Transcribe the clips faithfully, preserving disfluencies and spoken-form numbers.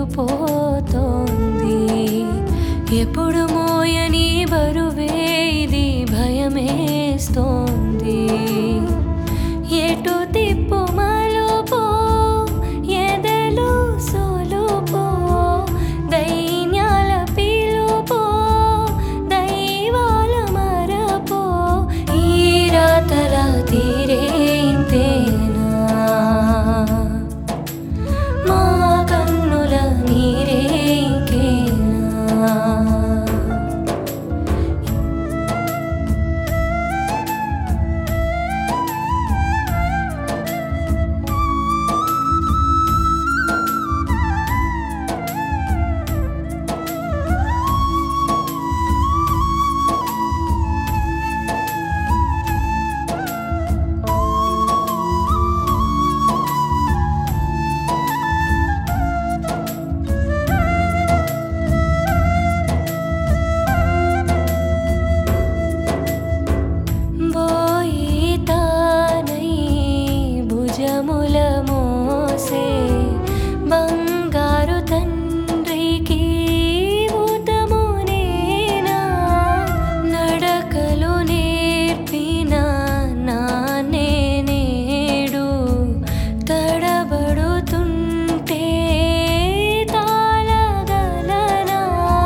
పేరుకుపోతోంది. ఎప్పుడు మోయని బరువే ఇది భయమేస్తోంది. ఎటు తిప్పు మలుపో ఎదలో సొలుపో దైన్యాల పిలుపో దైవాల మరపో ఈ రాతల తీరే ఇంతేనా మా కన్నుల నీరే ఇంకేనా. భుజముల మోసే బంగారు తండ్రికి ఊతమునేనా నడకలు నేర్పిన నాన్నే నేడు తడబడుతుంటే తాళగలనా.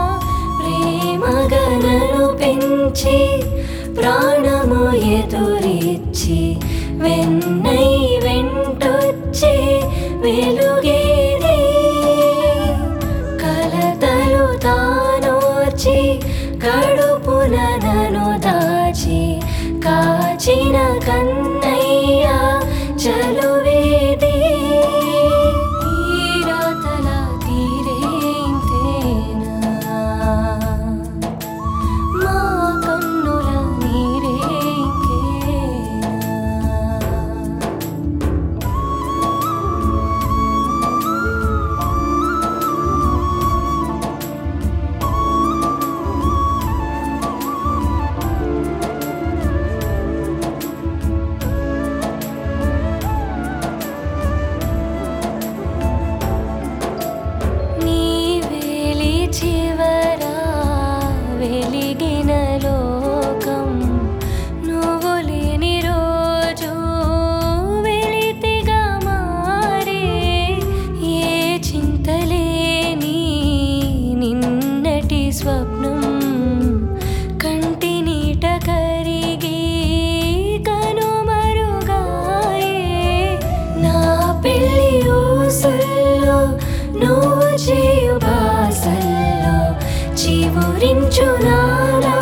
ప్రేమగనను పెంచి ప్రాణము ఎదురిచ్చి వెన్నై వెంటొచ్చే వెలుగేది కలతలు తానోర్చి కడుపున నను దాచి కాచిన కన్నయ్య చలువేది ఈ రాతల తీరే ఇంతేనా మా కన్నుల నీరే ఇంకేనా. చివరా వెలిగిన లోకం నువ్వు లేని రోజు వెలితిగా మారే ఏ చింతలేని నిన్నటి స్వప్నం కంటి నీట కరిగి కనుమరుగాయే నా పెళ్ళి ఊసుల్లో నువ్వు చేయు బాసల్లో చివురించు నానా